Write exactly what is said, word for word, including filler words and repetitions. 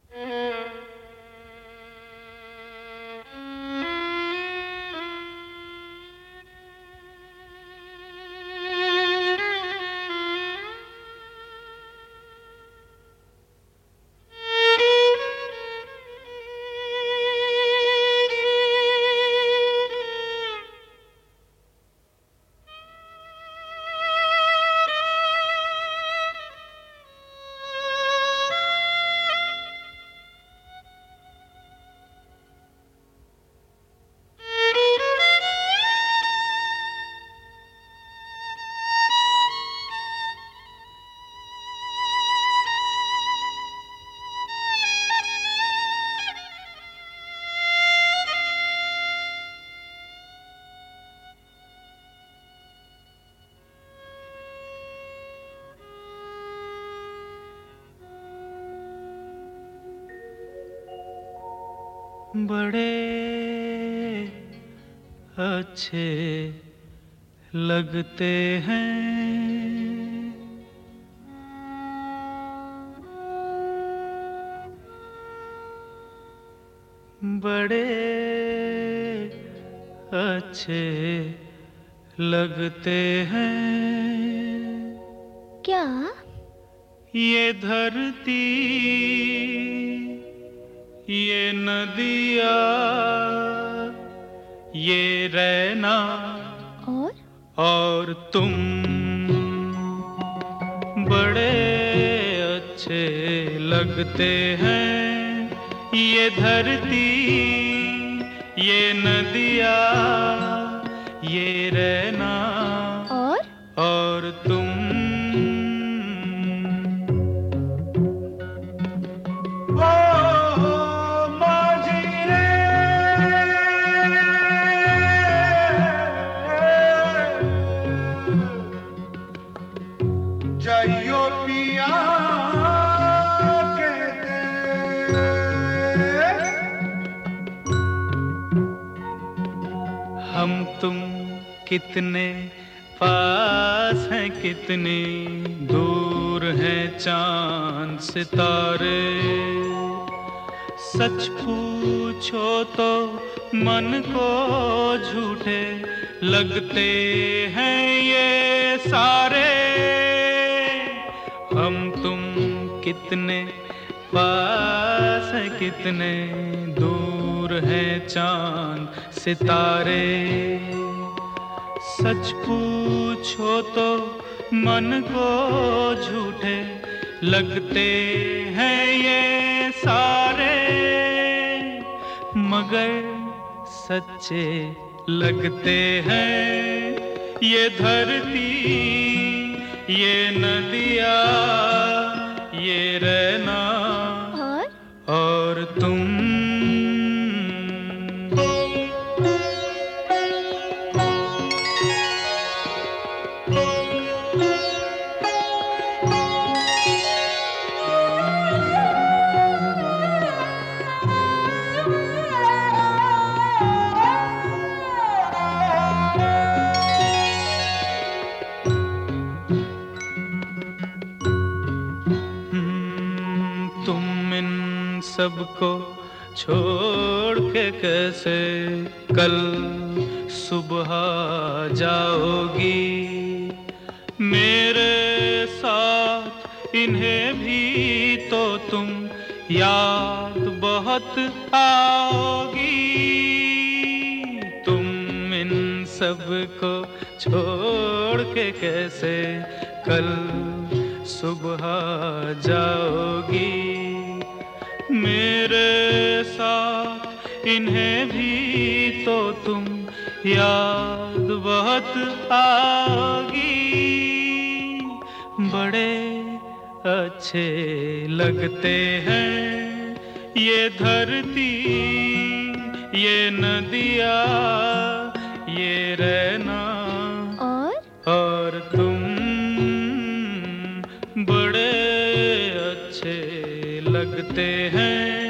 बड़े अच्छे लगते हैं बड़े अच्छे लगते हैं। क्या? ये धरती, ये नदिया, ये रहना और और तुम बड़े अच्छे लगते हैं। ये धरती, ये नदिया, ये रहना और और तुम जाइयो पिया कहते हम तुम कितने पास हैं, कितने दूर हैं चांद सितारे। सच पूछो तो मन को झूठे लगते हैं ये सारे। हम तुम कितने पास हैं, कितने दूर हैं चांद सितारे। सच पूछो तो मन को झूठे लगते हैं ये सारे, मगर सच्चे लगते हैं ये धरती, ये नदिया, ये रहना और और तुम। तुम इन सबको छोड़ के कैसे कल सुबह जाओगी। मेरे साथ इन्हें भी तो तुम याद बहुत आओगी। तुम इन सबको छोड़ के कैसे कल सुबह जाओगी। मेरे साथ इन्हें भी तो तुम याद बहुत आओगी। बड़े अच्छे लगते हैं ये धरती, ये नदिया, ये रहना और और तुम बड़े अच्छे लगते हैं।